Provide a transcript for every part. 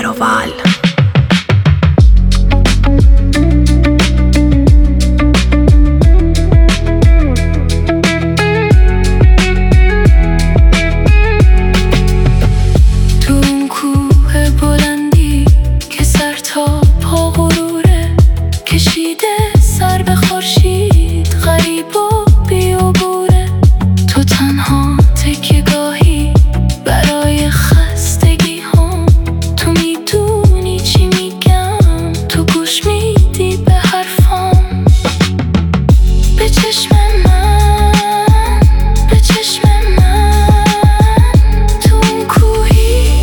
ول. کشیده سر به خورشید، غریب و بی‌عبوره. تو تنها تکیه‌گاهی برای خستگی هم. تو میدونی چی میگم، تو گوش میدی به حرفام. به چشم من، به چشم من، تو اون کوهی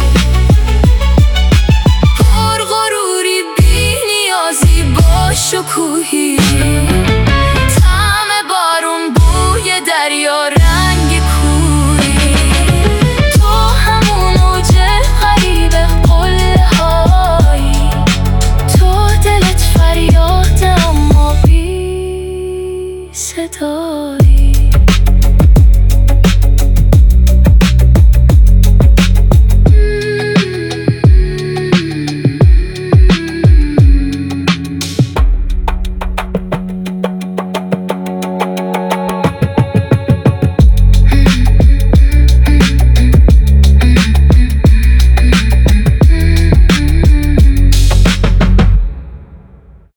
پرغروری، بی نیازی با شکوهی. طعم بارون، بوی دریا، رنگ کوری. تو همون موج غریب قله هایی. تو دلت فریاد اما بی صدایی.